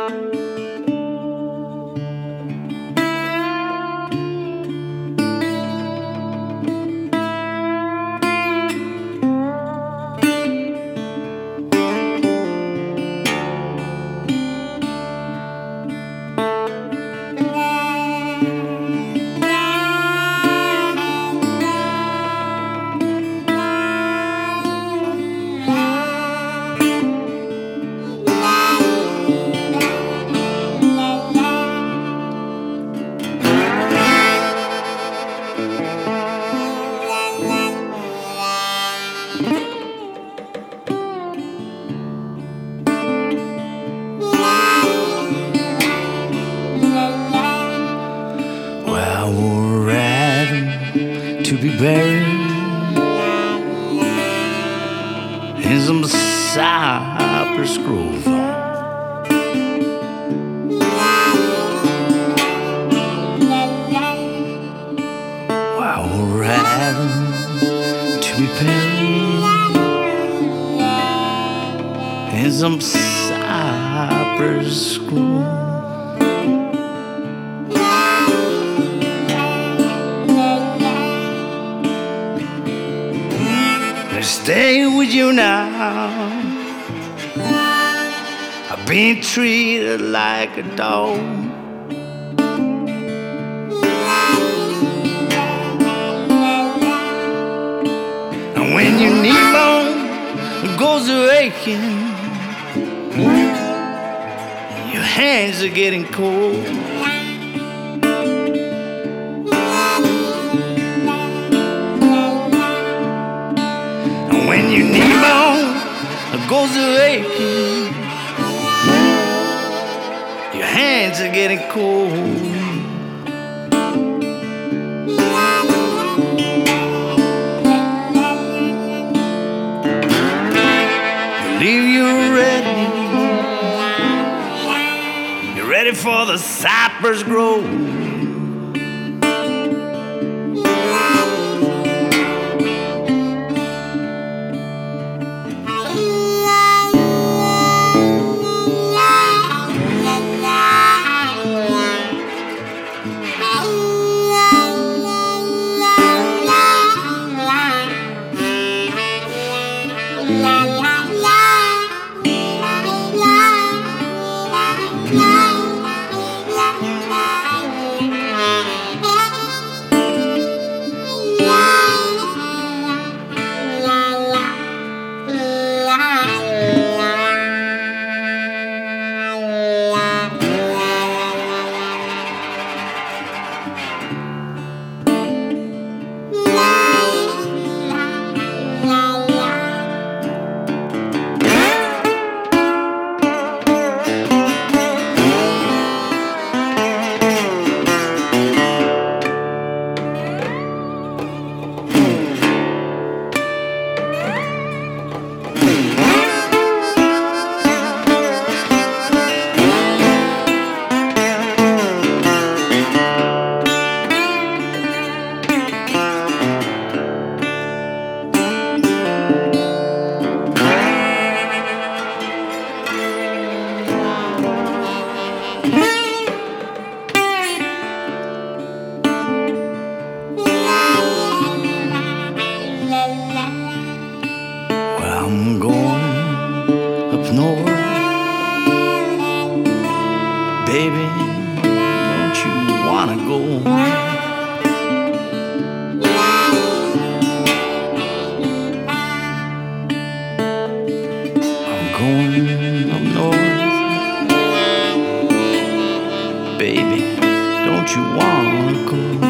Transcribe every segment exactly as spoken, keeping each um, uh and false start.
Well, I would rather to be buried in some cypress grove. Well, I would rather to be buried in some cypress grove. Stay with you now. I've been treated like a dog. And when your knee bone goes aching, your hands are getting cold. When your knee bone goes aching, your hands are getting cold. Believe you're ready, you're ready for the cypress grove. I'm going up north, baby, don't you wanna go? I'm going up north, baby, don't you wanna go?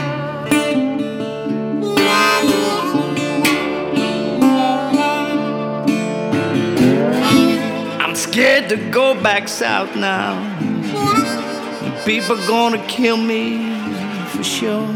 Scared to go back south now. People gonna kill me for sure.